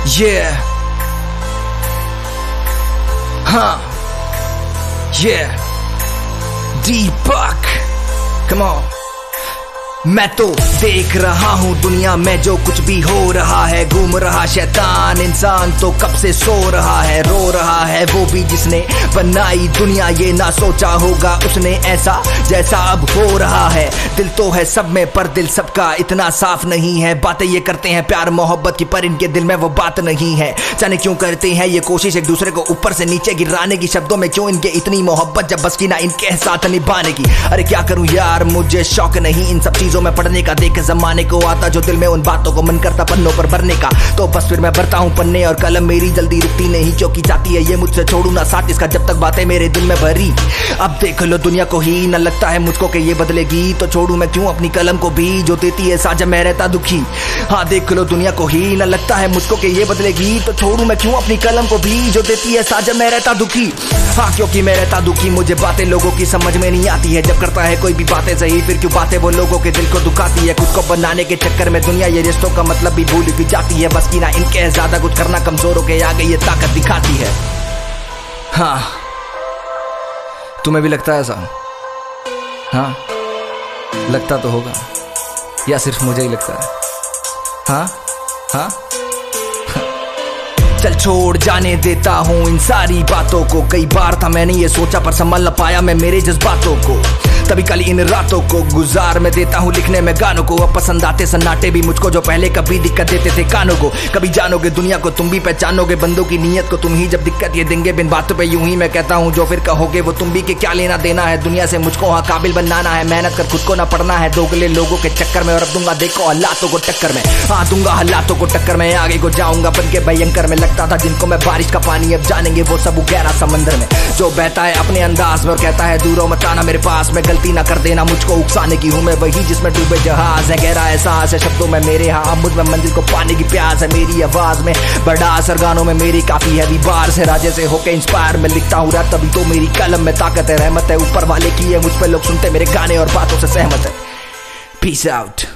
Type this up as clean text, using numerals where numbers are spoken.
Yeah. Huh. Yeah. Deepak. Come on. मैं तो देख रहा हूँ दुनिया में जो कुछ भी हो रहा है, घूम रहा शैतान इंसान तो कब से सो रहा है, रो रहा है वो भी जिसने बनाई दुनिया, ये ना सोचा होगा उसने ऐसा जैसा अब हो रहा है। दिल तो है सब में पर दिल सबका इतना साफ नहीं है, बातें ये करते हैं प्यार मोहब्बत की पर इनके दिल में वो बात नहीं है। जाने क्यों करते हैं ये कोशिश एक दूसरे को ऊपर से नीचे गिराने की, शब्दों में क्यों इनके इतनी मोहब्बत जब बस की ना इनके साथ निभाने की। अरे क्या करूं यार मुझे शौक नहीं इन सब चीजों में पढ़ने का, देख जमाने को आता जो दिल में उन बातों को मन करता पन्नों पर भरने का, तो बस फिर मैं भरता हूँ पन्ने और कलम मेरी जल्दी रुकती नहीं क्योंकि चाहती है ये मुझसे छोड़ू ना साथ इसका जब तक बातें मेरे दिल में भरी। अब देख लो दुनिया को ही न लगता है मुझको कि ये बदलेगी, तो छोड़ू मैं क्यों अपनी कलम को भी जो देती है साजा मैं रहता दुखी। हाँ देख लो दुनिया को ही न लगता है मुझको कि ये बदलेगी, तो छोड़ू मैं क्यों अपनी कलम को भी जो देती है साजा मैं रहता दुखी। हाँ क्योंकि मैं रहता दुखी, मुझे बातें लोगों की समझ में नहीं आती है, जब करता है कोई भी बातें सही फिर क्यों बातें वो लोगों के दिल को दुखाती है। खुद को बनाने के चक्कर में दुनिया ये रिश्तों का मतलब भी भूल भी जाती है, बस की ना इनके ज्यादा कुछ करना कमजोरों के आगे ये ताकत दिखाती है। हाँ तुम्हें भी लगता है ऐसा? हाँ लगता तो होगा, या सिर्फ मुझे ही लगता है? हाँ हाँ चल छोड़ जाने देता हूँ इन सारी बातों को, कई बार था मैंने ये सोचा पर संभल न पाया मैं मेरे जज्बातों को, तभी कल इन रातों को गुजार में देता हूँ लिखने में गानों को। अब पसंद आते सन्नाटे भी मुझको जो पहले कभी दिक्कत देते थे कानों को, कभी जानोगे दुनिया को तुम भी पहचानोगे, बंदों की नीयत को तुम ही जब दिक्कत ये देंगे बिन बातों पे यूं ही मैं कहता हूँ जो फिर कहोगे वो तुम भी के क्या लेना देना है दुनिया से मुझको। हाँ काबिल बनाना है, मेहनत कर खुद को ना पढ़ना है दोगले लोगों के चक्कर में, और अब दूंगा देखो हालातों को टक्कर में। हाँ दूंगा हालातों को टक्कर में, आगे को जाऊंगा बन के भयंकर में, लगता था जिनको मैं बारिश का पानी अब जानेंगे वो सब गहरा समंदर में, जो बहता है अपने अंदाज में और कहता है दूरों मत आना मेरे पास में, गलती ना कर देना मुझको उकसाने की हूँ मैं वही जिसमें डूबे जहाज है। गहरा एहसास है शब्दों में मेरे, हाँ मुझ में मंजिल को पाने की प्यास है, मेरी आवाज में बड़ा असर गानों में मेरी काफी हैवी बार से राजे से होके इंस्पायर में लिखता हूँ रैप, तभी तो मेरी कलम में ताकत है, रहमत है ऊपर वाले की है मुझ पे, लोग सुनते मेरे गाने और बातों से सहमत है। Peace out.